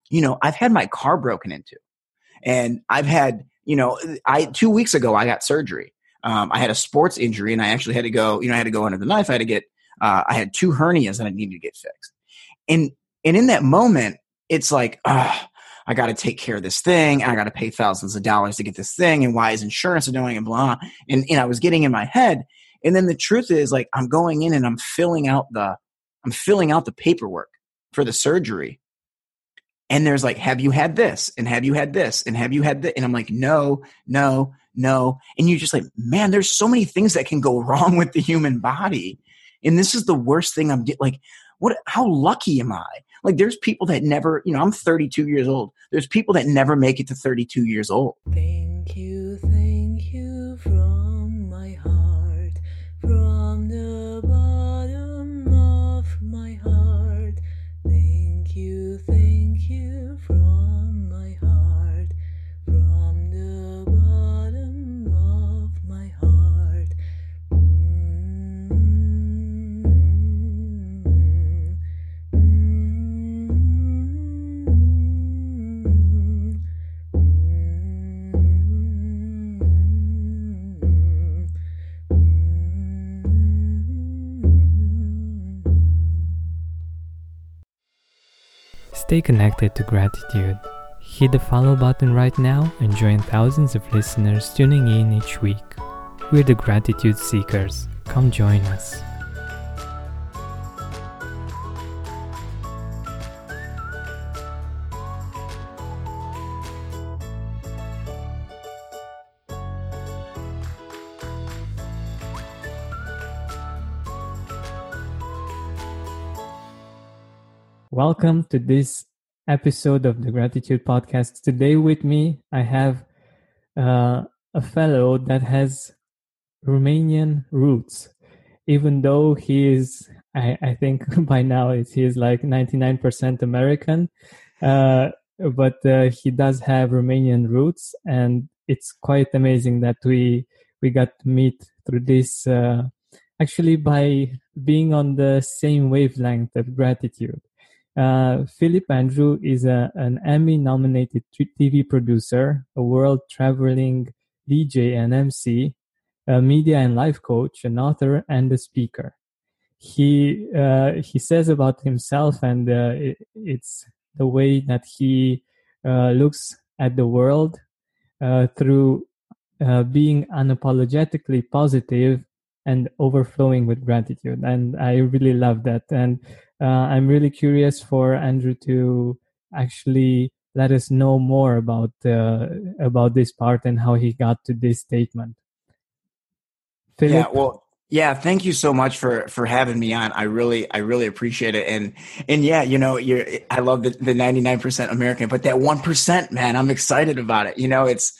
I've had my car broken into, and I've had, 2 weeks ago, I got surgery. I had a sports injury, and I actually had to go, I had to go under the knife. I had to get, I had 2 hernias that I needed to get fixed. And in that moment, it's like, I got to take care of this thing. I got to pay thousands of dollars to get this thing. And why is insurance doing and blah. And I was getting in my head. And then the truth is, like, I'm going in and I'm filling out the paperwork for the surgery. And there's like, have you had this? And have you had this? And have you had that? And I'm like, no. And you're just like, man, there's so many things that can go wrong with the human body. And this is the worst thing like, how lucky am I? Like, there's people that never, I'm 32 years old. There's people that never make it to 32 years old. Thank you from my heart, from the bottom of my heart. Thank you from my heart, from the bottom of my heart. Stay connected to gratitude. Hit the follow button right now and join thousands of listeners tuning in each week. We're the Gratitude Seekers. Come join us. Welcome to this episode of the Gratitude Podcast. Today with me, I have a fellow that has Romanian roots, even though he is, I think by now he is like 99% American, but he does have Romanian roots, and it's quite amazing that we got to meet through this, actually by being on the same wavelength of gratitude. Philip Andrew is an Emmy-nominated TV producer, a world-traveling DJ and MC, a media and life coach, an author, and a speaker. He says about himself, and it's the way that he looks at the world through being unapologetically positive and overflowing with gratitude. And I really love that. And I'm really curious for Andrew to actually let us know more about this part and how he got to this statement. Philip? Yeah, thank you so much for having me on. I really appreciate it. And yeah, I love the 99% American, but that 1%, man, I'm excited about it. It's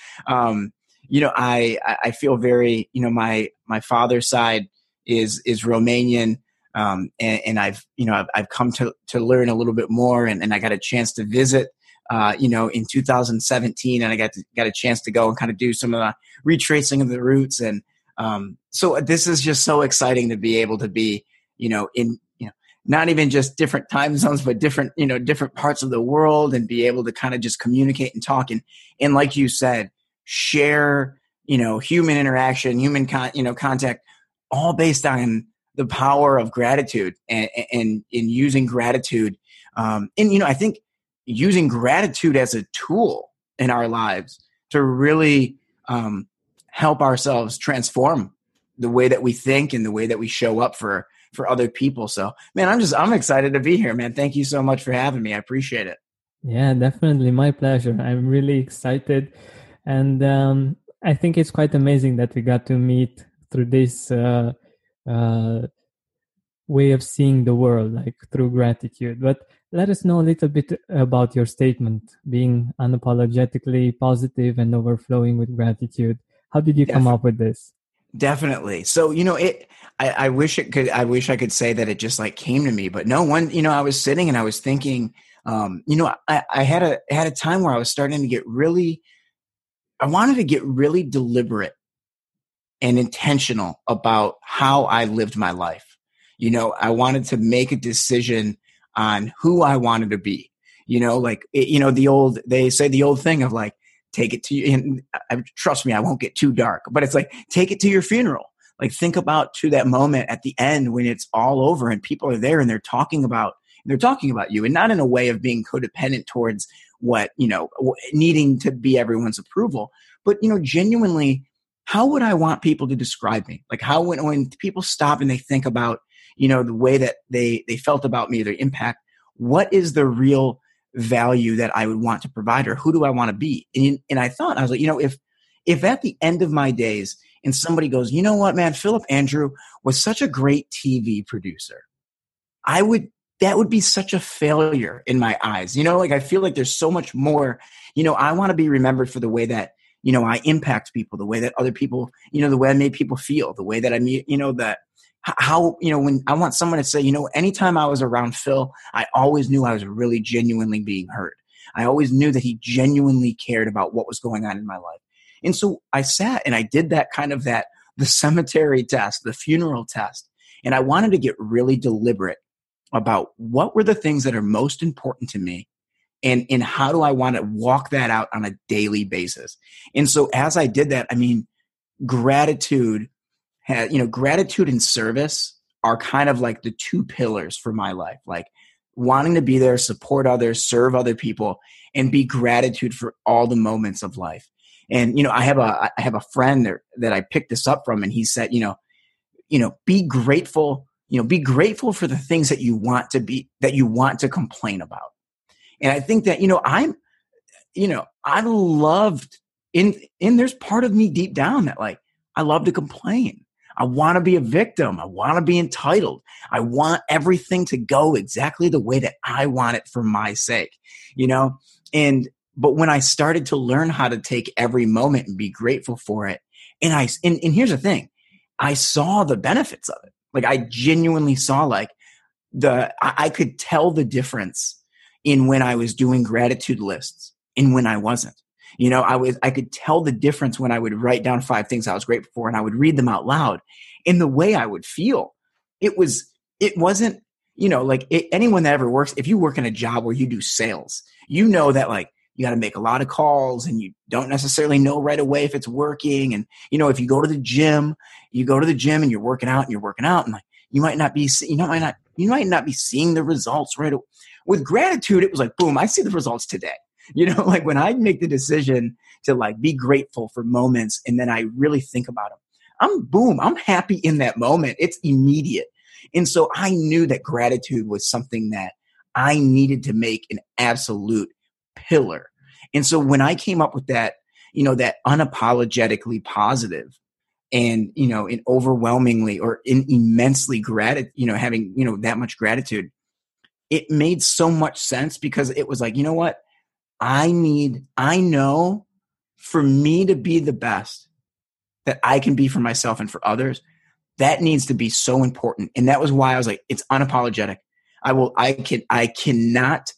I feel very, my father's side is Romanian. And I've come to learn a little bit more, and I got a chance to visit, in 2017, and I got a chance to go and kind of do some of the retracing of the roots. And, so this is just so exciting to be able to be, in, not even just different time zones, but different parts of the world, and be able to kind of just communicate and talk. And like you said, share, human interaction, human contact, all based on the power of gratitude and in using gratitude. I think using gratitude as a tool in our lives to really help ourselves transform the way that we think and the way that we show up for other people. So, man, I'm excited to be here, man. Thank you so much for having me. I appreciate it. Yeah, definitely. My pleasure. I'm really excited. And I think it's quite amazing that we got to meet through this way of seeing the world, like through gratitude. But let us know a little bit about your statement, being unapologetically positive and overflowing with gratitude. How did you come up with this? Definitely. So, I wish I could say that it just like came to me, but no one, I was sitting and I was thinking, I had a time where I was starting to get I wanted to get really deliberate and intentional about how I lived my life. I wanted to make a decision on who I wanted to be. Like, they say the old thing of like, take it to you. And trust me, I won't get too dark, but it's like, take it to your funeral. Like, think about to that moment at the end when it's all over and people are there and they're talking about you, and not in a way of being codependent towards what, needing to be everyone's approval, but, genuinely, how would I want people to describe me? Like, how, when people stop and they think about, the way that they felt about me, their impact, what is the real value that I would want to provide, or who do I want to be? And I thought, I was like, if at the end of my days and somebody goes, you know what, man, Philip Andrew was such a great TV producer, that would be such a failure in my eyes. Like, I feel like there's so much more, I want to be remembered for the way that, I impact people, the way that other people, the way I made people feel, the way that I meet, how, when I want someone to say, anytime I was around Phil, I always knew I was really genuinely being heard. I always knew that he genuinely cared about what was going on in my life. And so I sat and I did that kind of the cemetery test, the funeral test. And I wanted to get really deliberate about what were the things that are most important to me, and how do I want to walk that out on a daily basis. And so as I did that, gratitude and service are kind of like the two pillars for my life, like wanting to be there, support others, serve other people, and be gratitude for all the moments of life. And, I have a friend that I picked this up from, and he said, be grateful, be grateful for the things that you want to complain about. And I think that, I loved there's part of me deep down that, like, I love to complain. I want to be a victim. I want to be entitled. I want everything to go exactly the way that I want it for my sake, but when I started to learn how to take every moment and be grateful for it, and here's the thing, I saw the benefits of it. Like, I genuinely saw, like, I could tell the difference in when I was doing gratitude lists and when I wasn't. I could tell the difference when I would write down 5 things I was grateful for and I would read them out loud, and the way I would feel. It wasn't, anyone that ever works, if you work in a job where you do sales, that, like, you got to make a lot of calls and you don't necessarily know right away if it's working. And, if you go to the gym and you're working out and like, you might not be seeing the results right away. With gratitude, it was like, boom, I see the results today. Like, when I make the decision to, like, be grateful for moments and then I really think about them, I'm happy in that moment. It's immediate. And so I knew that gratitude was something that I needed to make an absolute pillar. And so when I came up with that, that unapologetically positive and, in overwhelmingly or in immensely having, that much gratitude, it made so much sense, because it was like, you know what? I know for me to be the best that I can be for myself and for others, that needs to be so important. And that was why I was like, it's unapologetic. I cannot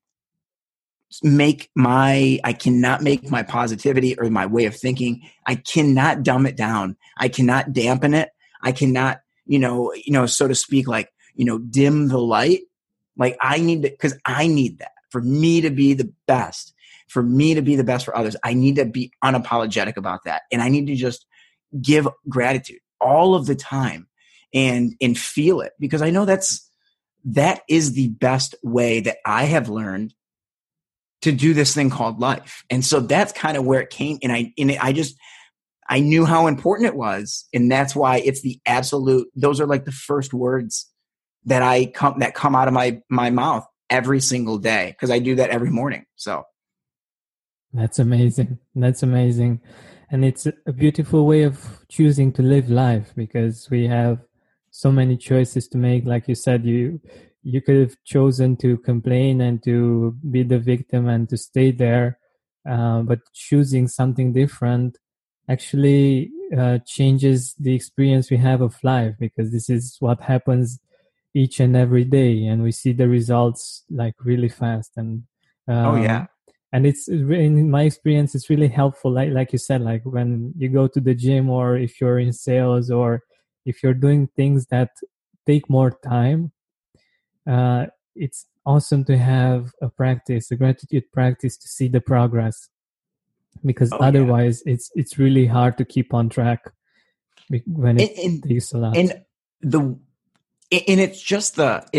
make my positivity or my way of thinking, I cannot dumb it down. I cannot dampen it. I cannot, so to speak, like, dim the light. Like, I need to, because I need that for me to be the best, for others. I need to be unapologetic about that. And I need to just give gratitude all of the time and feel it, because I know that is the best way that I have learned to do this thing called life. And so that's kind of where it came. And I knew how important it was. And that's why it's the absolute, those are like the first words that come out of my mouth every single day, because I do that every morning. So that's amazing. And it's a beautiful way of choosing to live life, because we have so many choices to make. Like you said, you could have chosen to complain and to be the victim and to stay there, but choosing something different actually changes the experience we have of life, because this is what happens each and every day, and we see the results like really fast. And and it's, in my experience, it's really helpful, like you said, like when you go to the gym, or if you're in sales, or if you're doing things that take more time, it's awesome to have a practice, a gratitude practice, to see the progress, because Oh yeah. otherwise it's really hard to keep on track when it takes a lot. And it's just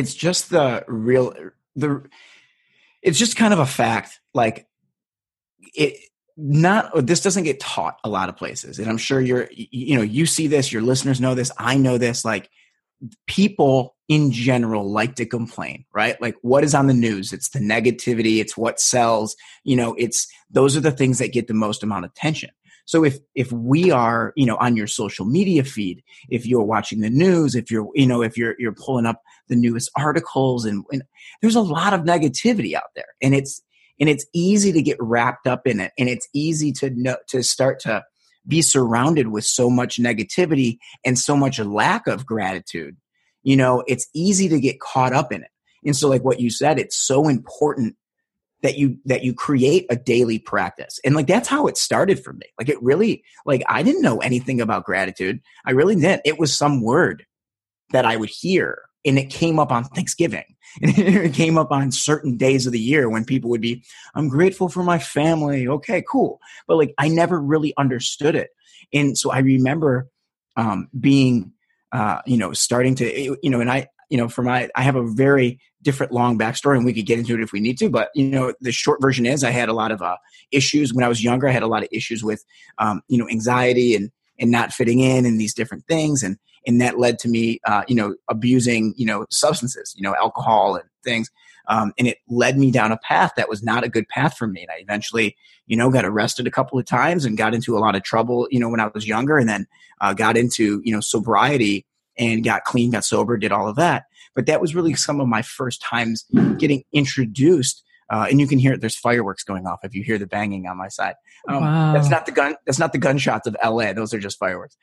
kind of a fact. Like this doesn't get taught a lot of places. And I'm sure you see this, your listeners know this. I know this. Like, people in general like to complain, right? Like, what is on the news? It's the negativity. It's what sells. Those are the things that get the most amount of attention. So if we are, on your social media feed, if you're watching the news, if you're pulling up the newest articles, and there's a lot of negativity out there, and it's easy to get wrapped up in it, and it's easy to start to be surrounded with so much negativity and so much lack of gratitude. It's easy to get caught up in it. And so, like what you said, it's so important that you create a daily practice. And like, that's how it started for me. Like, it really, like, I didn't know anything about gratitude. I really didn't. It was some word that I would hear, and it came up on Thanksgiving, and it came up on certain days of the year when people would be, I'm grateful for my family. Okay, cool. But like, I never really understood it. And so I remember being, starting to, and I have a very different long backstory, and we could get into it if we need to. But, the short version is I had a lot of issues when I was younger. I had a lot of issues with, anxiety and not fitting in and these different things. And that led to me, abusing, substances, alcohol and things. And it led me down a path that was not a good path for me. And I eventually, got arrested a couple of times and got into a lot of trouble, when I was younger, and then got into, sobriety and got clean, got sober, did all of that. But that was really some of my first times getting introduced. And you can hear it. There's fireworks going off if you hear the banging on my side. Wow. That's not the gunshots of LA. Those are just fireworks.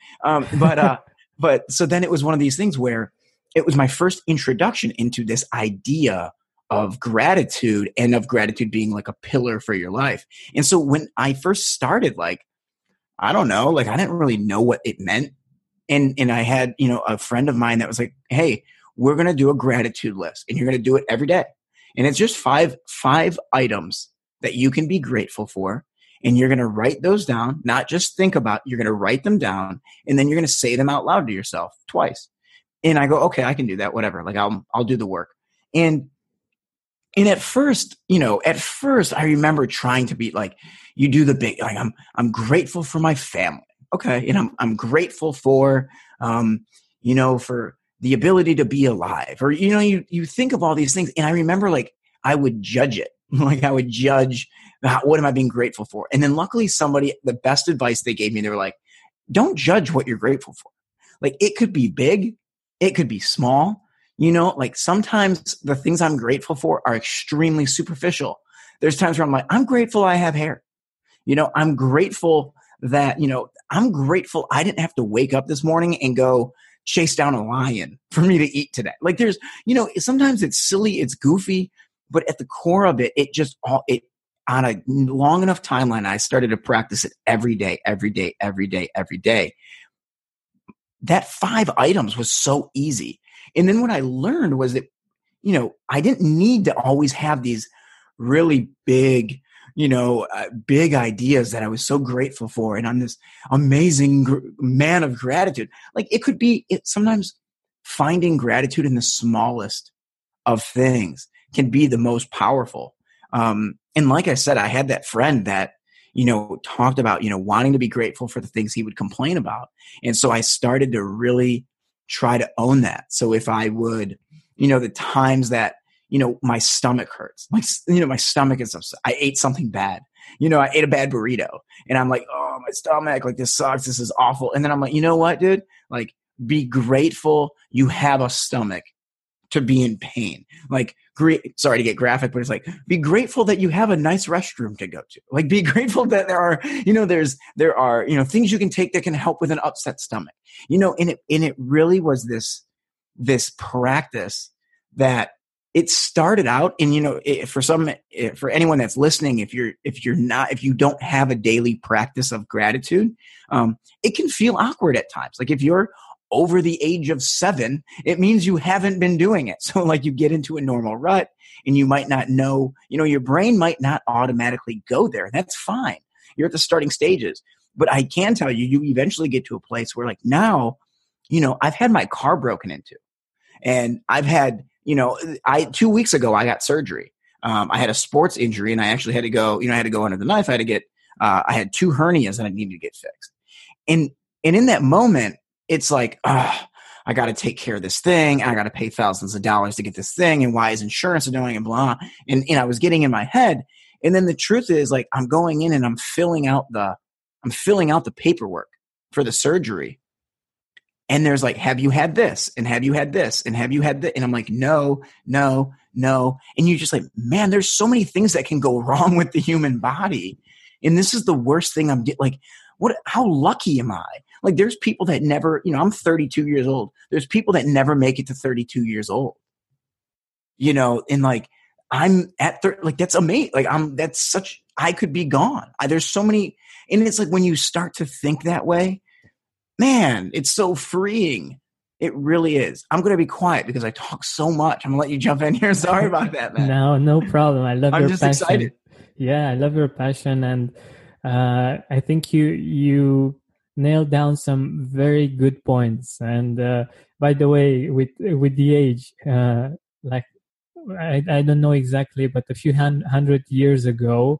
But so then it was one of these things where it was my first introduction into this idea of gratitude, and of gratitude being like a pillar for your life. And so when I first started, like, I don't know, like, I didn't really know what it meant. And I had, a friend of mine that was like, hey, we're going to do a gratitude list, and you're going to do it every day. And it's just five items that you can be grateful for. And you're going to write those down, not just think about, you're going to write them down, and then you're going to say them out loud to yourself twice. And I go, okay, I can do that. Whatever. Like, I'll do the work. And at first, I remember trying to be like, you do the big, like, I'm grateful for my family. Okay. And I'm grateful for, for the ability to be alive, or, you think of all these things. And I remember, like, I would judge it. Like, I would judge, what am I being grateful for? And then luckily the best advice they gave me, they were like, don't judge what you're grateful for. Like, it could be big, it could be small. Like, sometimes the things I'm grateful for are extremely superficial. There's times where I'm like, I'm grateful I have hair. I'm grateful that, I'm grateful I didn't have to wake up this morning and go chase down a lion for me to eat today. Like, there's, sometimes it's silly, it's goofy, but at the core of it, on a long enough timeline, I started to practice it every day. That 5 items was so easy. And then what I learned was that, I didn't need to always have these really big, big ideas that I was so grateful for, and I'm this amazing man of gratitude. Like, it could be, sometimes finding gratitude in the smallest of things can be the most powerful. And like I said, I had that friend that, talked about, wanting to be grateful for the things he would complain about. And so I started to really try to own that. So if I would, the times that, my stomach hurts, like, my stomach is upset, I ate something bad, I ate a bad burrito, and I'm like, oh, my stomach, like, this sucks, this is awful. And then I'm like, you know what, dude, like, be grateful you have a stomach to be in pain. Like, sorry to get graphic, but it's like, be grateful that you have a nice restroom to go to. Like, be grateful that there are, there are, things you can take that can help with an upset stomach, and it really was this practice that it started out. And, for anyone that's listening, if you don't have a daily practice of gratitude, it can feel awkward at times. Like, if you're over the age of 7, it means you haven't been doing it. So like you get into a normal rut and you might not know, your brain might not automatically go there. That's fine. You're at the starting stages. But I can tell you, you eventually get to a place where like now, I've had my car broken into, and I've had, 2 weeks ago, I got surgery. I had a sports injury and I actually had to go, I had to go under the knife. I had 2 hernias that I needed to get fixed. And in that moment, it's like, I got to take care of this thing. I got to pay thousands of dollars to get this thing. And why is insurance doing and blah. And I was getting in my head. And then the truth is like, I'm going in and I'm filling out the paperwork for the surgery. And there's like, have you had this? And have you had this? And have you had that? And I'm like, no. And you're just like, man, there's so many things that can go wrong with the human body. And this is the worst thing how lucky am I? Like there's people that never, I'm 32 years old. There's people that never make it to 32 years old, and like I'm at 30, like that's amazing. Like I could be gone. There's so many, and it's like when you start to think that way, man, it's so freeing. It really is. I'm going to be quiet because I talk so much. I'm going to let you jump in here. Sorry about that, man. No problem. I love your passion. I'm just excited. Yeah, I love your passion. And I think you nailed down some very good points. And by the way, with the age, like I don't know exactly, but a few hundred years ago,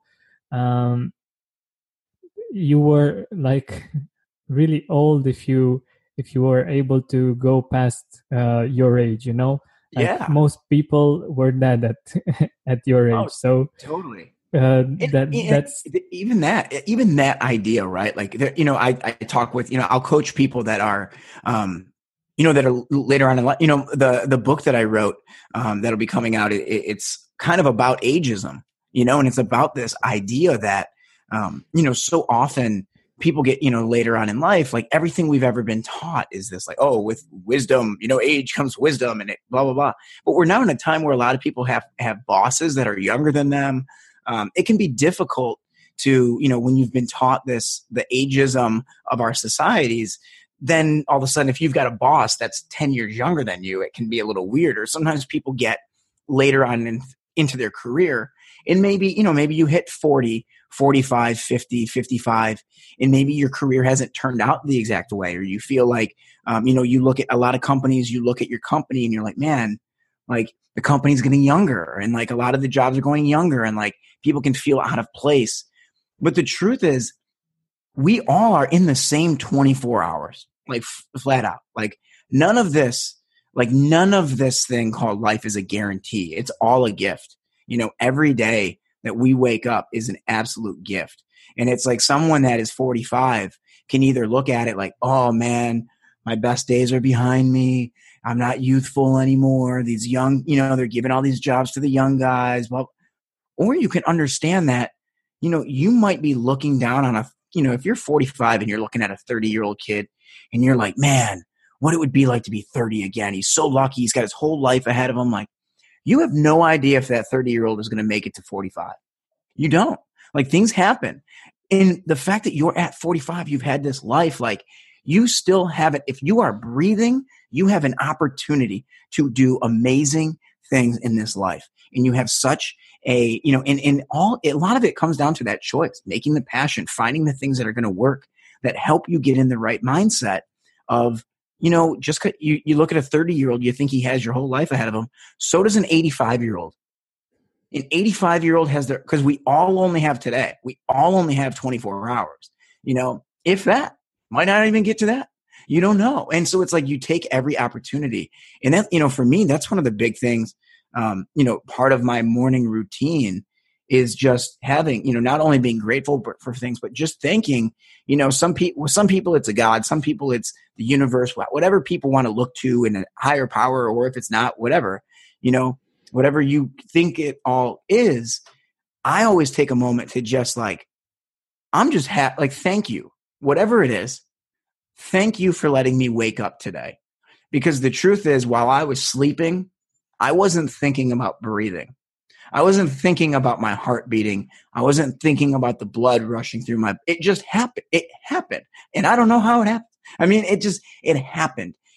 you were like really old if you were able to go past your age, like yeah. Most people were dead at your age. So totally. That's even that idea, right? Like, I talk with, I'll coach people that are, that are later on in life, the book that I wrote, that'll be coming out. It's kind of about ageism, and it's about this idea that, so often people get, later on in life, like everything we've ever been taught is this like, oh, with wisdom, age comes wisdom and it blah, blah, blah. But we're now in a time where a lot of people have bosses that are younger than them. It can be difficult to, when you've been taught the ageism of our societies, then all of a sudden, if you've got a boss that's 10 years younger than you, it can be a little weird. Or sometimes people get later on into their career and maybe you hit 40, 45, 50, 55, and maybe your career hasn't turned out the exact way, or you feel like, you look at a lot of companies, you look at your company and you're like, man, like the company's getting younger and like a lot of the jobs are going younger and like people can feel out of place. But the truth is we all are in the same 24 hours, like flat out. Like none of this thing called life is a guarantee. It's all a gift. Every day that we wake up is an absolute gift. And it's like someone that is 45 can either look at it like, oh man, my best days are behind me. I'm not youthful anymore. These young, they're giving all these jobs to the young guys. Well, or you can understand that, you might be looking down on if you're 45 and you're looking at a 30-year-old kid and you're like, man, what it would be like to be 30 again. He's so lucky. He's got his whole life ahead of him. Like, you have no idea if that 30-year-old is going to make it to 45. You don't. Like, things happen. And the fact that you're at 45, you've had this life, like, you still have it. If you are breathing, you have an opportunity to do amazing things in this life. And you have such a, a lot of it comes down to that choice, making the passion, finding the things that are going to work that help you get in the right mindset of, just you look at a 30-year-old, you think he has your whole life ahead of him. So does an 85-year-old. An 85-year-old has because we all only have today. We all only have 24 hours, if that. Might not even get to that. You don't know. And so it's like you take every opportunity. And that, for me, that's one of the big things, part of my morning routine is just having, not only being grateful for things, but just thinking, some people it's a God, some people it's the universe, whatever people want to look to in a higher power, or if it's not, whatever, whatever you think it all is. I always take a moment to just like, I'm just thank you. Whatever it is, thank you for letting me wake up today. Because the truth is, while I was sleeping, I wasn't thinking about breathing. I wasn't thinking about my heart beating. I wasn't thinking about the blood rushing through it just happened. It happened. And I don't know how it happened. I mean, it happened.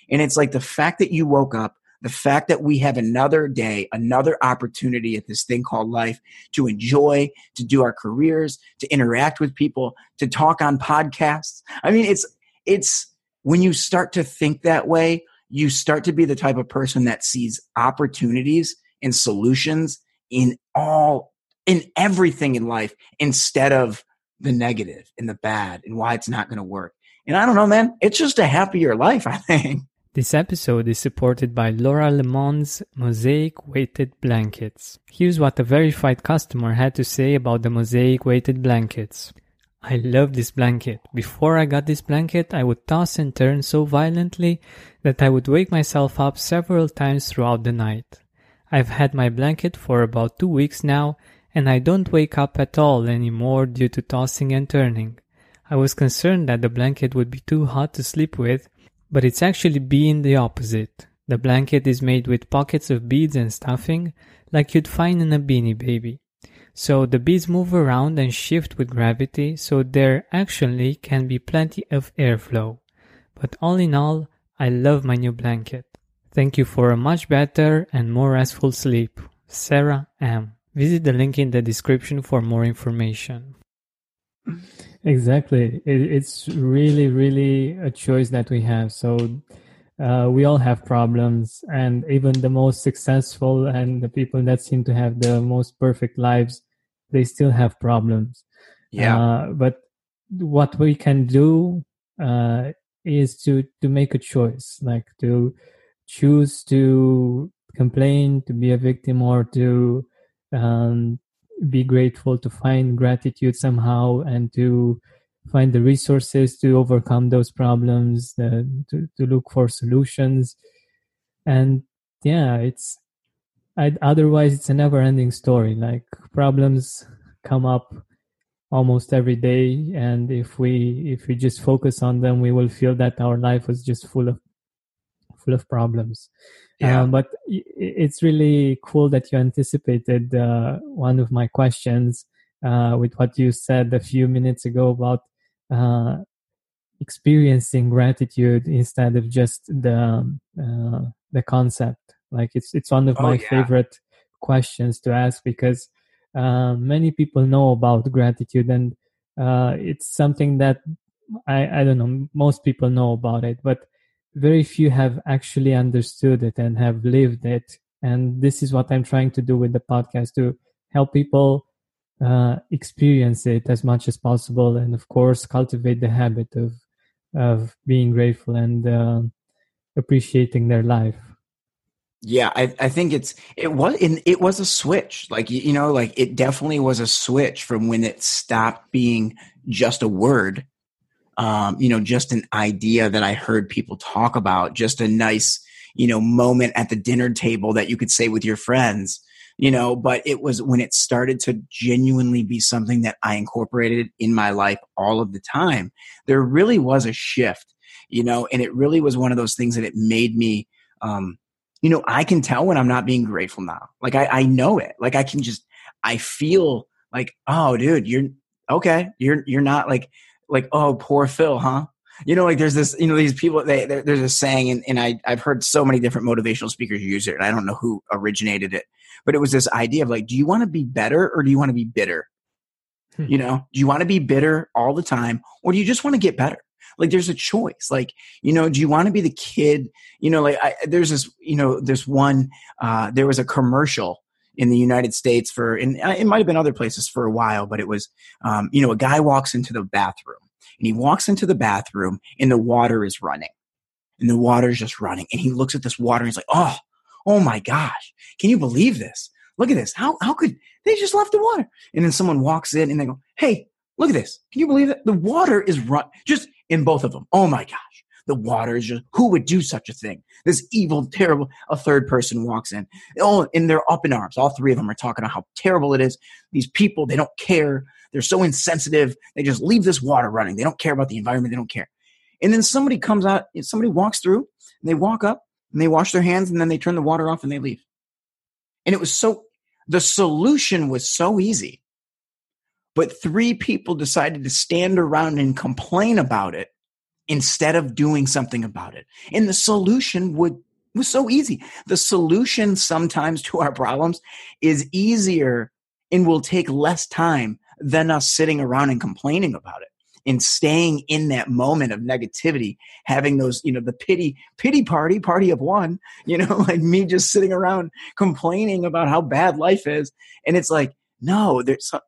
And it's like the fact that you woke up, the fact that we have another day, another opportunity at this thing called life to enjoy, to do our careers, to interact with people, to talk on podcasts. I mean, it's when you start to think that way, you start to be the type of person that sees opportunities and solutions in everything in life instead of the negative and the bad and why it's not going to work. And I don't know, man, it's just a happier life, I think. This episode is supported by Laura Lemon's Mosaic Weighted Blankets. Here's what a verified customer had to say about the Mosaic Weighted Blankets. I love this blanket. Before I got this blanket, I would toss and turn so violently that I would wake myself up several times throughout the night. I've had my blanket for about 2 weeks now, and I don't wake up at all anymore due to tossing and turning. I was concerned that the blanket would be too hot to sleep with, but it's actually been the opposite. The blanket is made with pockets of beads and stuffing, like you'd find in a Beanie Baby. So the beads move around and shift with gravity, so there actually can be plenty of airflow. But all in all, I love my new blanket. Thank you for a much better and more restful sleep. Sarah M. Visit the link in the description for more information. Exactly. It's really, really a choice that we have. So we all have problems, and even the most successful and the people that seem to have the most perfect lives, they still have problems. Yeah. But what we can do is to make a choice, like to choose to complain, to be a victim, or to be grateful, to find gratitude somehow, and to find the resources to overcome those problems, to look for solutions. And yeah, otherwise it's a never-ending story. Like, problems come up almost every day, and if we just focus on them, we will feel that our life was just full of problems. Yeah. But it's really cool that you anticipated one of my questions with what you said a few minutes ago about experiencing gratitude instead of just the concept. Like, it's one of my favorite questions to ask, because many people know about gratitude, and it's something that I don't know, most people know about it, but very few have actually understood it and have lived it. And this is what I'm trying to do with the podcast, to help people experience it as much as possible, and of course cultivate the habit of being grateful and appreciating their life. Yeah, I think it was a switch. Like, you know, like it definitely was a switch from when it stopped being just a word, you know, just an idea that I heard people talk about, just a nice, you know, moment at the dinner table that you could say with your friends, you know, but it was when it started to genuinely be something that I incorporated in my life all of the time. There really was a shift, you know, and it really was one of those things that it made me, you know, I can tell when I'm not being grateful now. Like, I know it. Like, I feel like, oh, dude, you're okay. You're not like, oh, poor Phil, huh? You know, like there's this, you know, these people, there's a saying, and I've heard so many different motivational speakers use it, and I don't know who originated it, but it was this idea of like, do you want to be better or do you want to be bitter? You know, do you want to be bitter all the time, or do you just want to get better? Like, there's a choice. Like, you know, do you want to be the kid? You know, like there's this, you know, this one, there was a commercial in the United States and it might've been other places for a while, but it was, you know, a guy walks into the bathroom, and he walks into the bathroom and the water is running, and the water is just running. And he looks at this water and he's like, oh my gosh, can you believe this? Look at this. How could they just left the water? And then someone walks in and they go, hey, look at this. Can you believe it? The water is just in both of them. Oh my gosh. The water is just, who would do such a thing? This evil, terrible, a third person walks in. Oh, and they're up in arms. All three of them are talking about how terrible it is. These people, they don't care. They're so insensitive. They just leave this water running. They don't care about the environment. They don't care. And then somebody comes out, somebody walks through, and they walk up, and they wash their hands, and then they turn the water off, and they leave. And the solution was so easy. But three people decided to stand around and complain about it instead of doing something about it. And the solution was so easy. The solution sometimes to our problems is easier and will take less time than us sitting around and complaining about it and staying in that moment of negativity, having those, the pity party of one, like me just sitting around complaining about how bad life is. And it's like, no,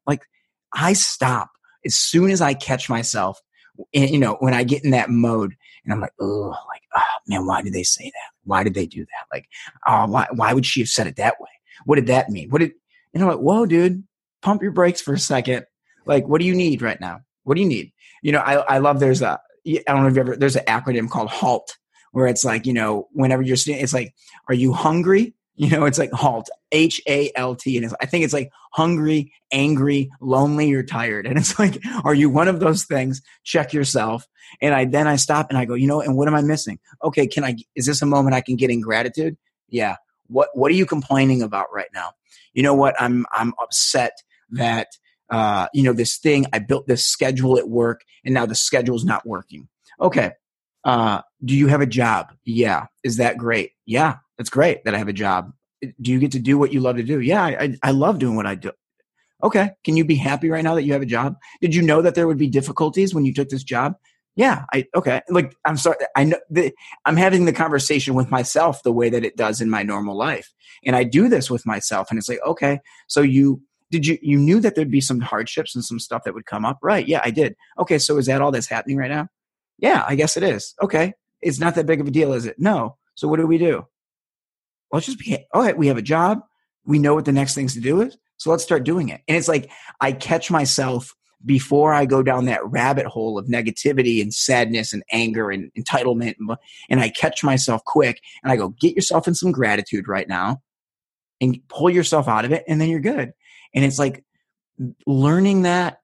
I stop as soon as I catch myself, when I get in that mode and I'm like, oh man, why did they say that? Why did they do that? Like, why would she have said it that way? What did that mean? I'm like, whoa, dude, pump your brakes for a second. Like, what do you need right now? What do you need? I love, there's an acronym called HALT, where it's like, whenever you're sitting, it's like, are you hungry? It's like HALT, HALT. And I think it's like hungry, angry, lonely, or tired. And it's like, are you one of those things? Check yourself. And then I stop and I go, and what am I missing? Okay. Is this a moment I can get in gratitude? Yeah. What are you complaining about right now? You know what? I'm upset that, this thing, I built this schedule at work and now the schedule's not working. Okay. Do you have a job? Yeah. Is that great? Yeah. That's great that I have a job. Do you get to do what you love to do? Yeah. I love doing what I do. Okay. Can you be happy right now that you have a job? Did you know that there would be difficulties when you took this job? Yeah. Okay. Like, I'm sorry. I know I'm having the conversation with myself the way that it does in my normal life. And I do this with myself. And it's like, okay, so you knew that there'd be some hardships and some stuff that would come up? Right. Yeah, I did. Okay. So is that all that's happening right now? Yeah, I guess it is. Okay. It's not that big of a deal, is it? No. So what do? Let's just okay. We have a job. We know what the next things to do is. So let's start doing it. And it's like, I catch myself before I go down that rabbit hole of negativity and sadness and anger and entitlement. And I catch myself quick and I go, get yourself in some gratitude right now and pull yourself out of it. And then you're good. And it's like learning that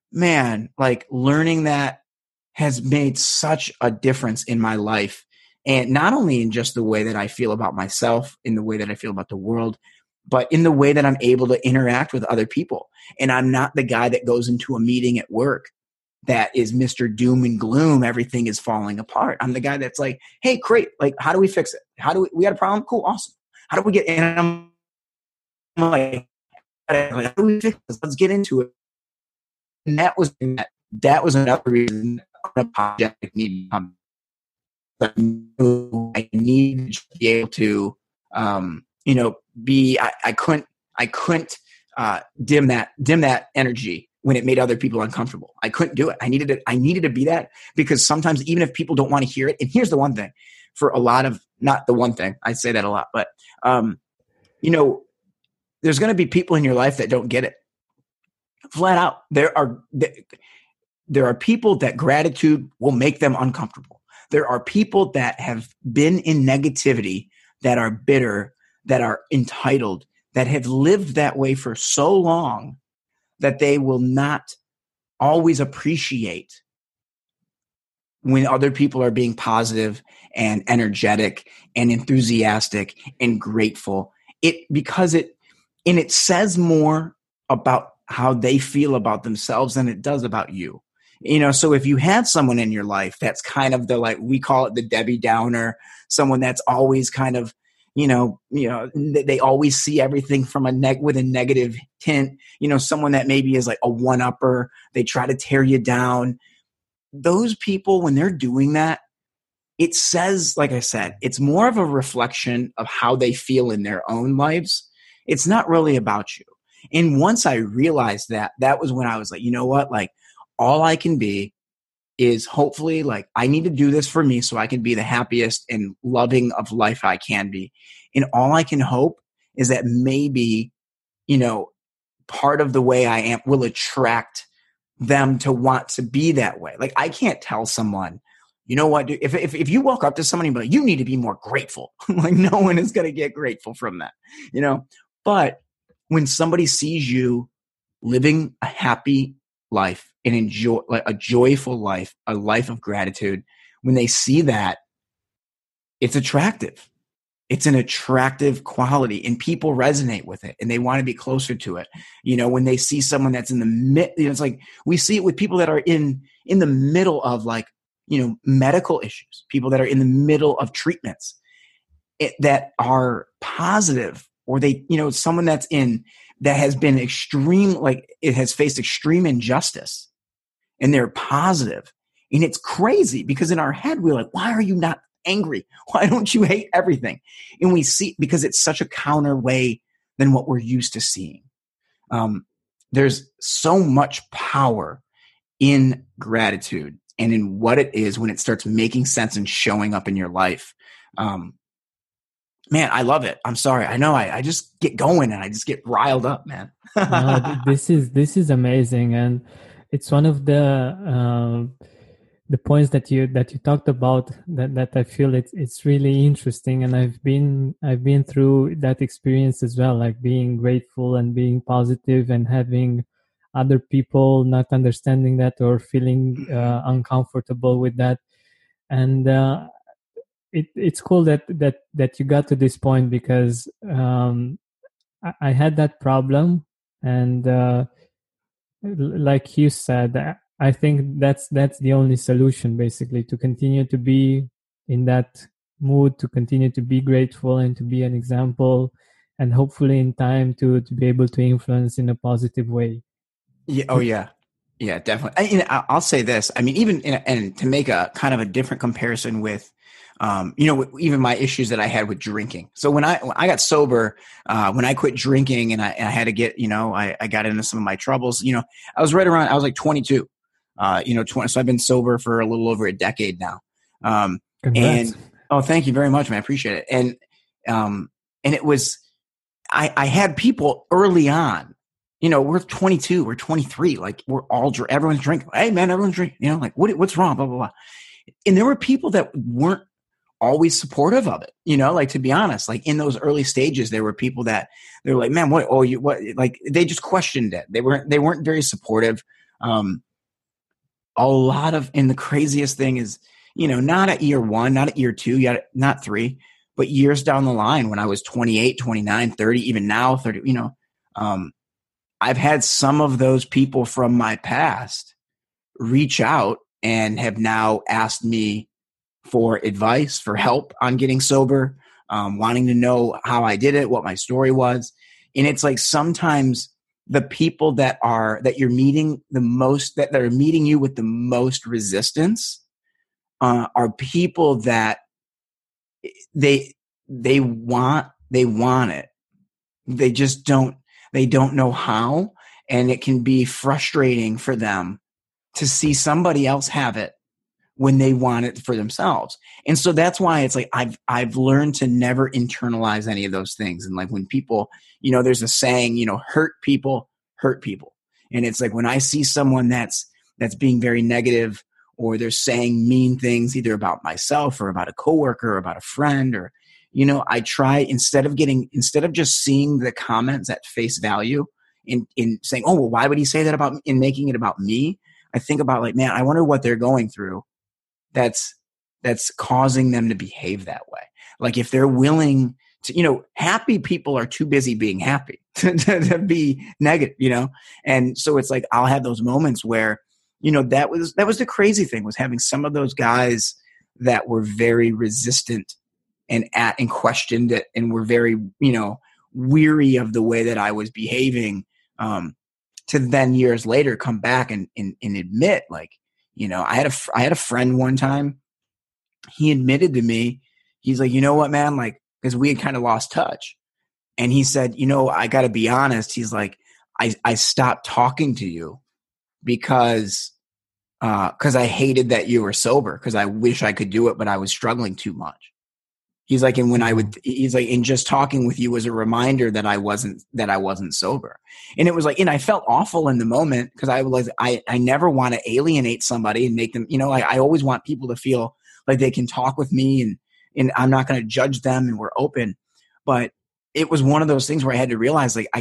has made such a difference in my life. And not only in just the way that I feel about myself, in the way that I feel about the world, but in the way that I'm able to interact with other people. And I'm not the guy that goes into a meeting at work that is Mr. Doom and Gloom. Everything is falling apart. I'm the guy that's like, hey, great. Like, how do we fix it? We got a problem? Cool. Awesome. How do we get, and I'm like, how do we fix this? Let's get into it. And that was another reason unapologetic needed to come. I need to be able to, I couldn't dim that energy when it made other people uncomfortable. I couldn't do it. I needed to be that, because sometimes even if people don't want to hear it, and here's the one thing for a lot of, not the one thing, I say that a lot, but, there's going to be people in your life that don't get it. Flat out. There are people that gratitude will make them uncomfortable. There are people that have been in negativity, that are bitter, that are entitled, that have lived that way for so long that they will not always appreciate when other people are being positive and energetic and enthusiastic and grateful. Because it says more about how they feel about themselves than it does about you. So if you had someone in your life that's kind of we call it the Debbie Downer, someone that's always kind of, they always see everything from with a negative tint, someone that maybe is like a one-upper, they try to tear you down. Those people, when they're doing that, it says, like I said, it's more of a reflection of how they feel in their own lives. It's not really about you. And once I realized that was when I was like, you know what? Like, all I can be is hopefully, like, I need to do this for me so I can be the happiest and loving of life I can be. And all I can hope is that maybe, part of the way I am will attract them to want to be that way. Like, I can't tell someone, you know what, dude, if you walk up to somebody and be like, you need to be more grateful, like, no one is going to get grateful from that, But when somebody sees you living a happy life and enjoy, like, a joyful life, a life of gratitude, when they see that, it's attractive. It's an attractive quality, and people resonate with it and they want to be closer to it. When they see someone that's in the mid, it's like we see it with people that are in the middle of, like, medical issues, people that are in the middle of treatments that are positive, or someone that has been extreme, like it has faced extreme injustice, and they're positive. And it's crazy because in our head, we're like, why are you not angry? Why don't you hate everything? And we see, because it's such a counter way than what we're used to seeing. There's so much power in gratitude and in what it is when it starts making sense and showing up in your life. Man, I love it. I'm sorry. I know I just get going and I just get riled up, man. No, this is amazing, and it's one of the points that you talked about that I feel it's really interesting, and I've been through that experience as well, like being grateful and being positive and having other people not understanding that or feeling uncomfortable with that, and it's cool that you got to this point, because I had that problem, and like you said, I think that's the only solution, basically, to continue to be in that mood, to continue to be grateful and to be an example, and hopefully in time to be able to influence in a positive way. Yeah. Oh yeah. Yeah, definitely. I'll say this. I mean, even and to make a kind of a different comparison with, even my issues that I had with drinking. So when I got sober, when I quit drinking and I had to get, I got into some of my troubles, I was like 22, 20. So I've been sober for a little over a decade now. Congrats. And thank you very much, man. I appreciate it. And it was, I had people early on, we're 22, we're 23, like everyone's drinking. Hey man, everyone's drinking, like what's wrong? Blah, blah, blah. And there were people that weren't always supportive of it. Like, to be honest, like in those early stages, there were people that they were like, man, what, like they just questioned it. They weren't very supportive. And the craziest thing is, not at year 1, not at year 2, yet not 3, but years down the line when I was 28, 29, 30, even now 30, I've had some of those people from my past reach out and have now asked me for advice, for help on getting sober, wanting to know how I did it, what my story was. And it's like sometimes the people that you're meeting the most, that are meeting you with the most resistance, are people that they want it. They just don't know how. And it can be frustrating for them to see somebody else have it when they want it for themselves. And so that's why it's like, I've learned to never internalize any of those things. And like when people, there's a saying, hurt people. And it's like when I see someone that's being very negative, or they're saying mean things either about myself or about a coworker or about a friend, or, I try, instead of just seeing the comments at face value in saying, oh, well, why would he say that about me, and making it about me? I think about like, man, I wonder what they're going through that's causing them to behave that way. Like if they're willing to, happy people are too busy being happy to be negative, And so it's like, I'll have those moments where, that was the crazy thing, was having some of those guys that were very resistant and questioned it, and were very, weary of the way that I was behaving, to then years later come back and admit, like, I had a friend one time, he admitted to me, he's like, you know what, man, like, because we had kind of lost touch. And he said, I got to be honest. He's like, I stopped talking to you because I hated that you were sober, because I wish I could do it, but I was struggling too much. He's like, and and just talking with you was a reminder that I wasn't sober. And it was like, and I felt awful in the moment, because I never want to alienate somebody and make them, I always want people to feel like they can talk with me, and I'm not going to judge them, and we're open. But it was one of those things where I had to realize, like,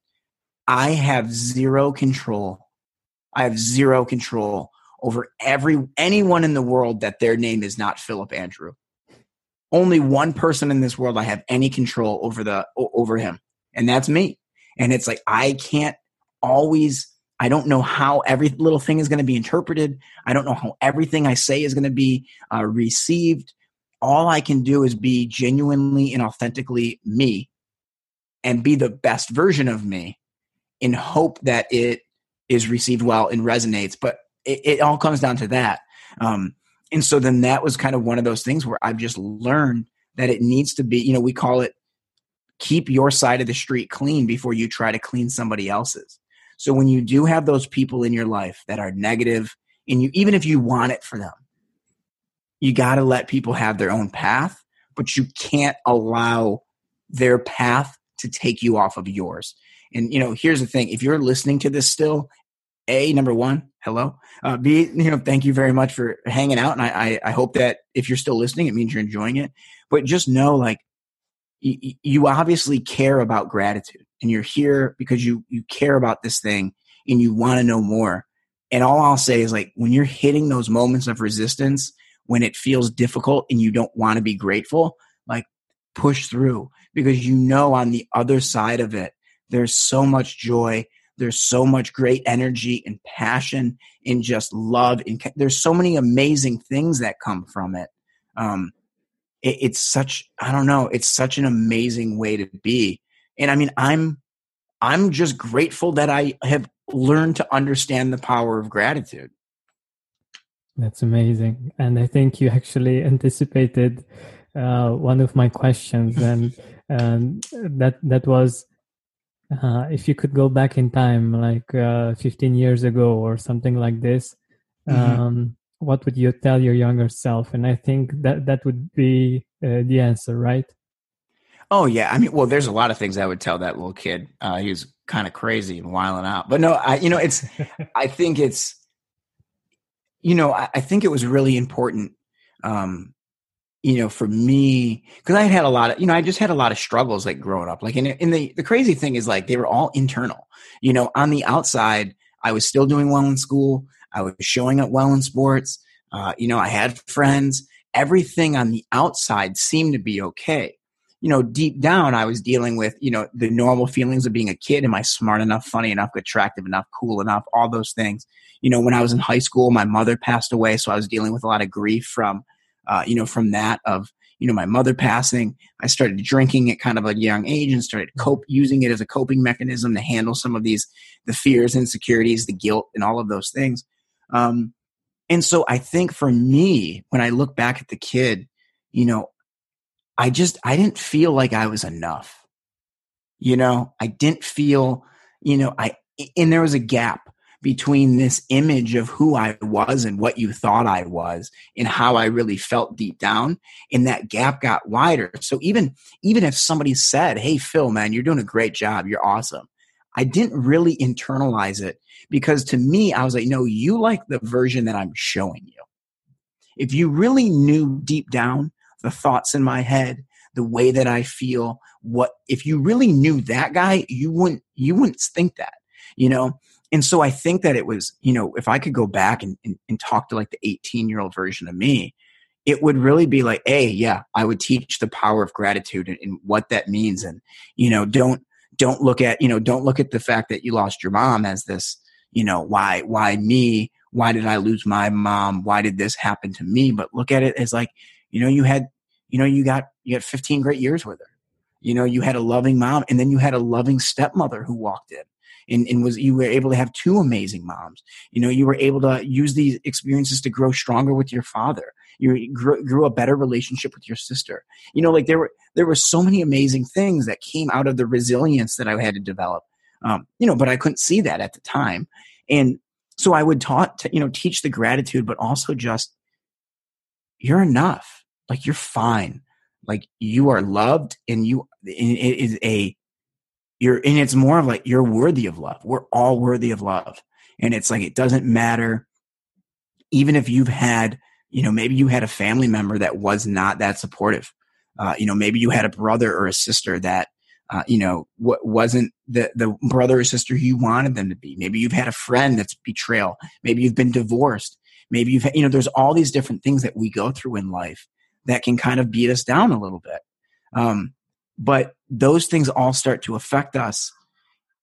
I have zero control. I have zero control over anyone in the world that their name is not Philip Andrew. Only one person in this world I have any control over him, and that's me. And it's like, I can't always I don't know how every little thing is going to be interpreted. I don't know how everything I say is going to be received. All I can do is be genuinely and authentically me and be the best version of me in hope that it is received well and resonates. But it all comes down to that. And so then that was kind of one of those things where I've just learned that it needs to be, we call it keep your side of the street clean before you try to clean somebody else's. So when you do have those people in your life that are negative, and even if you want it for them, you got to let people have their own path, but you can't allow their path to take you off of yours. And, here's the thing. If you're listening to this still, A, number one, hello. B, thank you very much for hanging out. And I hope that if you're still listening, it means you're enjoying it. But just know, like, you obviously care about gratitude, and you're here because you care about this thing and you want to know more. And all I'll say is, like, when you're hitting those moments of resistance, when it feels difficult and you don't want to be grateful, like, push through, because on the other side of it, there's so much joy. There's so much great energy and passion and just love. And there's so many amazing things that come from it. It's such an amazing way to be. And I mean, I'm just grateful that I have learned to understand the power of gratitude. That's amazing. And I think you actually anticipated one of my questions, and that was, if you could go back in time, like 15 years ago or something like this, what would you tell your younger self? And I think that would be the answer, right? Oh, yeah. I mean, well, there's a lot of things I would tell that little kid. He was kind of crazy and wilding out. But no, I think it was really important, for me, because I had a lot of, I just had a lot of struggles, like, growing up. Like, the crazy thing is, like, they were all internal. On the outside, I was still doing well in school. I was showing up well in sports. I had friends. Everything on the outside seemed to be okay. Deep down, I was dealing with, the normal feelings of being a kid. Am I smart enough, funny enough, attractive enough, cool enough, all those things. When I was in high school, my mother passed away. So I was dealing with a lot of grief from that of, my mother passing. I started drinking at kind of a young age and started using it as a coping mechanism to handle some of the fears, insecurities, the guilt, and all of those things. And so I think for me, when I look back at the kid, I didn't feel like I was enough. I didn't feel, and there was a gap between this image of who I was and what you thought I was and how I really felt deep down. And that gap got wider. So even if somebody said, "Hey, Phil, man, you're doing a great job. You're awesome," I didn't really internalize it, because to me, I was like, no, you like the version that I'm showing you. If you really knew deep down the thoughts in my head, the way that I feel, if you really knew that guy, you wouldn't think that, And so I think that it was, if I could go back and talk to, like, the 18-year-old version of me, it would really be like, I would teach the power of gratitude and what that means. And, don't look at the fact that you lost your mom as this, why me? Why did I lose my mom? Why did this happen to me? But look at it as, like, you got 15 great years with her. You had a loving mom, and then you had a loving stepmother who walked in. And you were able to have two amazing moms. You were able to use these experiences to grow stronger with your father. You grew a better relationship with your sister. Like, there were so many amazing things that came out of the resilience that I had to develop. But I couldn't see that at the time. And so I would teach the gratitude, but also just, you're enough. Like, you're fine. Like, you are loved, and it's more of like, you're worthy of love. We're all worthy of love. And it's like, it doesn't matter. Even if you've had, maybe you had a family member that was not that supportive. Maybe you had a brother or a sister that, wasn't the brother or sister you wanted them to be. Maybe you've had a friend that's betrayal. Maybe you've been divorced. Maybe there's all these different things that we go through in life that can kind of beat us down a little bit. But those things all start to affect us.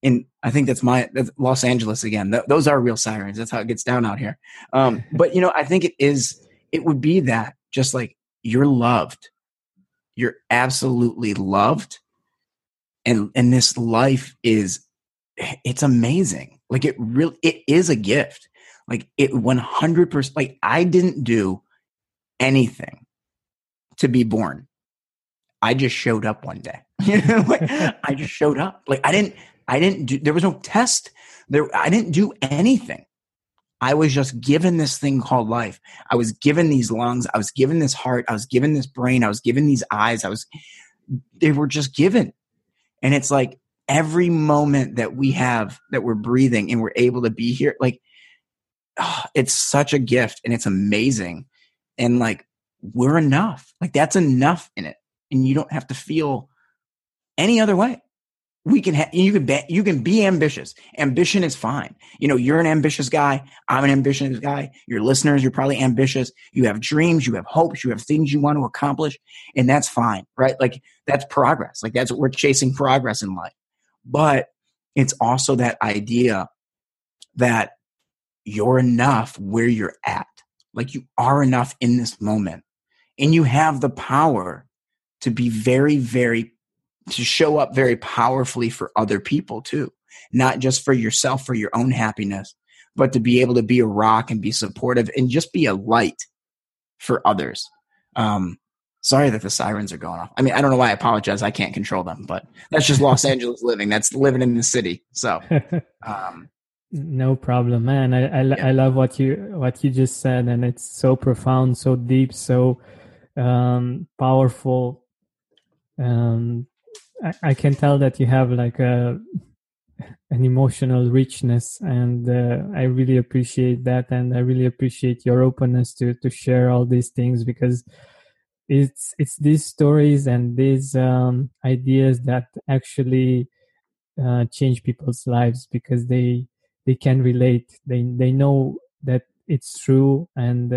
and I think that's Los Angeles again. Those are real sirens. That's how it gets down out here. But I think it would be that, just like, you're loved. You're absolutely loved. And this life it's amazing. Like, it is a gift. Like, it 100%, like, I didn't do anything to be born. I just showed up one day. Like, I just showed up. Like, I didn't do, there was no test there. I didn't do anything. I was just given this thing called life. I was given these lungs. I was given this heart. I was given this brain. I was given these eyes. They were just given. And it's like, every moment that we have, that we're breathing and we're able to be here, like, it's such a gift, and it's amazing. And like, we're enough. Like, that's enough in it. And you don't have to feel any other way. You can be ambitious. Ambition is fine. You're an ambitious guy. I'm an ambitious guy. Your listeners, you're probably ambitious. You have dreams, you have hopes, you have things you want to accomplish, and that's fine, right? Like, that's progress. Like, that's what we're chasing, progress in life. But it's also that idea that you're enough where you're at. Like, you are enough in this moment, and you have the power to be to show up very powerfully for other people too, not just for yourself, for your own happiness, but to be able to be a rock and be supportive and just be a light for others. Sorry that the sirens are going off. I mean, I don't know why I apologize. I can't control them, but that's just Los Angeles living. That's living in the city. So, no problem, man. I love what you just said, and it's so profound, so deep, so powerful. I can tell that you have like an emotional richness, and I really appreciate that, and I really appreciate your openness to share all these things, because it's these stories and these ideas that actually change people's lives, because they can relate. They know that it's true, and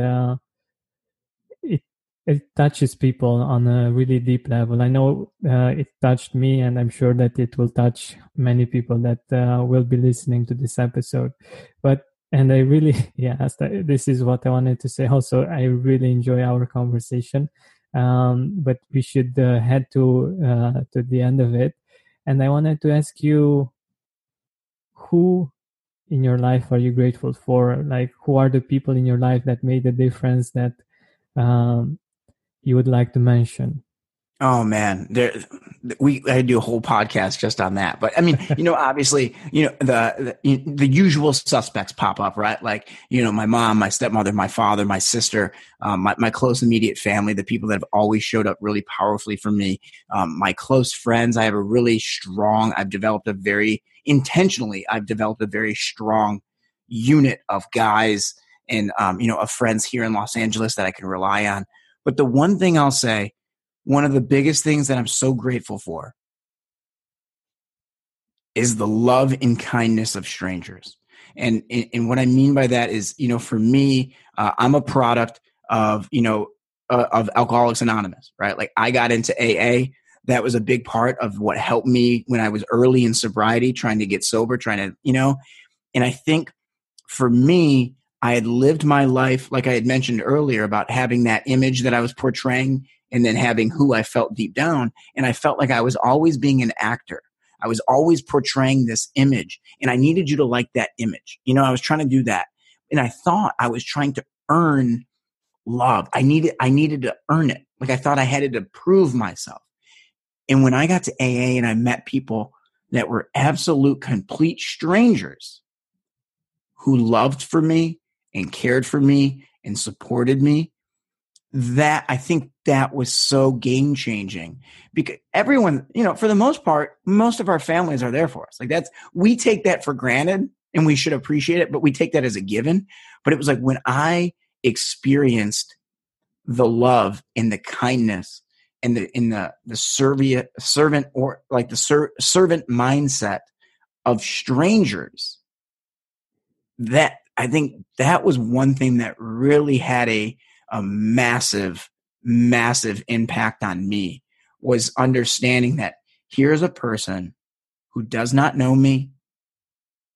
it touches people on a really deep level. I know it touched me, and I'm sure that it will touch many people that will be listening to this episode. And I really, this is what I wanted to say. Also, I really enjoy our conversation, but we should head to the end of it. And I wanted to ask you, who in your life are you grateful for? Like, who are the people in your life that made a difference that you would like to mention? Oh man, I do a whole podcast just on that. But I mean, obviously, the usual suspects pop up, right? Like, my mom, my stepmother, my father, my sister, my close immediate family, the people that have always showed up really powerfully for me. My close friends, I've developed a very strong unit of guys and, of friends here in Los Angeles that I can rely on. But the one thing I'll say, one of the biggest things that I'm so grateful for is the love and kindness of strangers. And what I mean by that is, for me, I'm a product of Alcoholics Anonymous, right? Like, I got into AA. That was a big part of what helped me when I was early in sobriety, trying to get sober, and I think for me, I had lived my life, like I had mentioned earlier, about having that image that I was portraying and then having who I felt deep down. And I felt like I was always being an actor. I was always portraying this image, and I needed you to like that image. I was trying to do that. And I thought I was trying to earn love. I needed to earn it. Like, I thought I had to prove myself. And when I got to AA and I met people that were absolute complete strangers who loved for me and cared for me and supported me, that I think that was so game changing, because everyone, for the most part, most of our families are there for us. Like, we take that for granted, and we should appreciate it, but we take that as a given. But it was like, when I experienced the love and the kindness and the servant mindset of strangers, that I think that was one thing that really had a massive, massive impact on me, was understanding that here's a person who does not know me,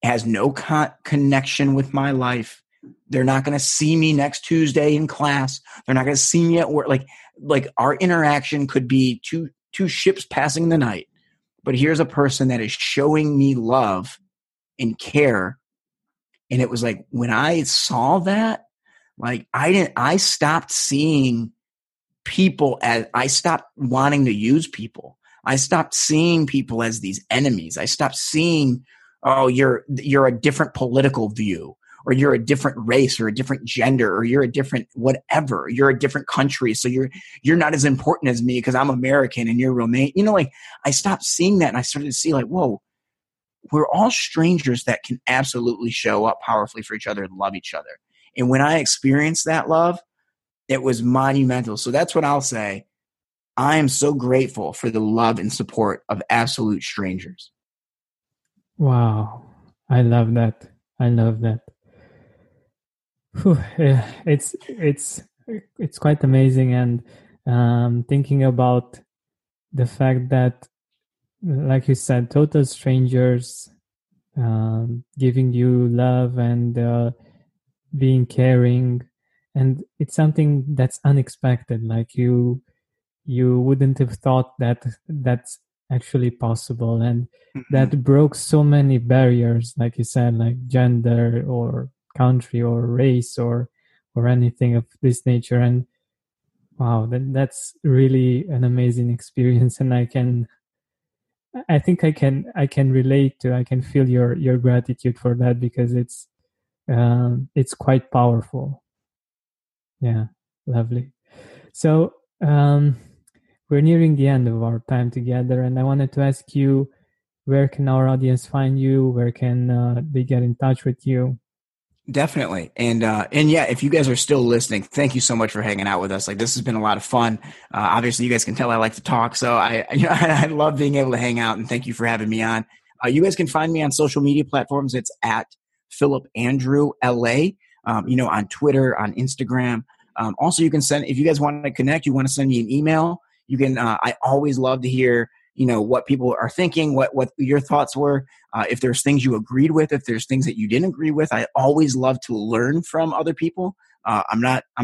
has no connection with my life. They're not going to see me next Tuesday in class. They're not going to see me at work. Like our interaction could be two ships passing the night. But here's a person that is showing me love and care. And it was like, when I saw that, like I stopped seeing people I stopped wanting to use people. I stopped seeing people as these enemies. I stopped seeing, oh, you're a different political view, or you're a different race, or a different gender, or you're a different whatever. You're a different country, so you're not as important as me because I'm American and you're Romanian. You know, like I stopped seeing that, and I started to see like, whoa, we're all strangers that can absolutely show up powerfully for each other and love each other. And when I experienced that love, it was monumental. So that's what I'll say. I am so grateful for the love and support of absolute strangers. Wow. I love that. I love that. Whew, yeah, it's quite amazing. And thinking about the fact that, like you said, total strangers giving you love and being caring, and it's something that's unexpected. Like you wouldn't have thought that that's actually possible, and that broke so many barriers, like you said, like gender or country or race or anything of this nature. And wow, that's really an amazing experience. And I think I can relate to, I can feel your gratitude for that, because it's quite powerful. Yeah, lovely. So we're nearing the end of our time together, and I wanted to ask you, where can our audience find you? Where can they get in touch with you? Definitely. And yeah, if you guys are still listening, thank you so much for hanging out with us. Like, this has been a lot of fun. Obviously you guys can tell I like to talk. So I love being able to hang out, and thank you for having me on. You guys can find me on social media platforms. It's at Philip Andrew LA, on Twitter, on Instagram. Also you can send, if you guys want to connect, you want to send me an email, you can, I always love to hear, what people are thinking, what your thoughts were. If there's things you agreed with, if there's things that you didn't agree with, I always love to learn from other people. I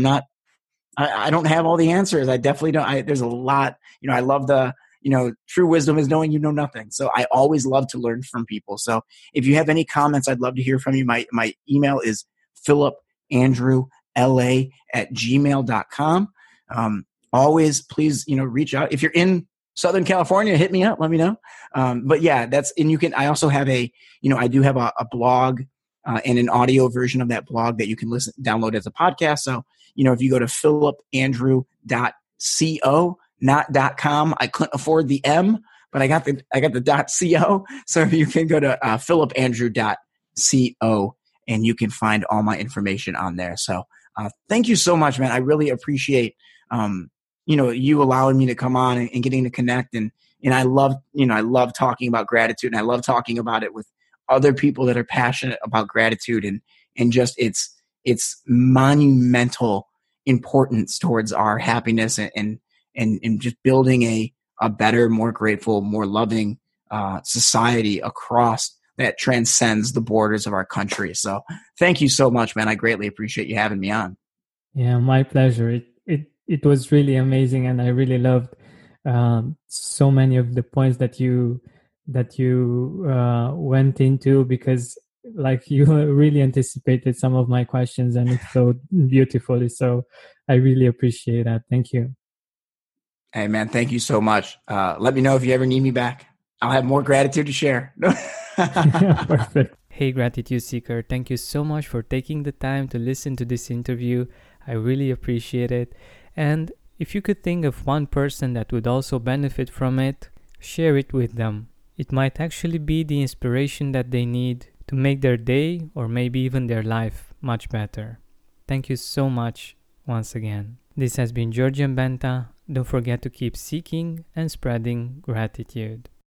don't have all the answers. I definitely don't. There's a lot, I love the, true wisdom is knowing you know nothing. So I always love to learn from people. So if you have any comments, I'd love to hear from you. My email is philipandrewla@gmail.com. Always please, reach out. If you're in Southern California, hit me up, let me know. But yeah, I also have I do have a blog and an audio version of that blog that you can download as a podcast. So, if you go to philipandrew.co, not .com, I couldn't afford the M, but I got the .co. So if you can go to philipandrew.co, and you can find all my information on there. So thank you so much, man. I really appreciate you allowing me to come on and getting to connect. And I love talking about gratitude, and I love talking about it with other people that are passionate about gratitude and just its monumental importance towards our happiness and just building a better, more grateful, more loving society across that transcends the borders of our country. So thank you so much, man. I greatly appreciate you having me on. Yeah, my pleasure. It was really amazing, and I really loved so many of the points that you went into, because like you really anticipated some of my questions, and it flowed beautifully. So I really appreciate that. Thank you. Hey man, thank you so much. Let me know if you ever need me back. I'll have more gratitude to share. Perfect. Hey, Gratitude Seeker, thank you so much for taking the time to listen to this interview. I really appreciate it. And if you could think of one person that would also benefit from it, share it with them. It might actually be the inspiration that they need to make their day, or maybe even their life, much better. Thank you so much once again. This has been Georgian Benta. Don't forget to keep seeking and spreading gratitude.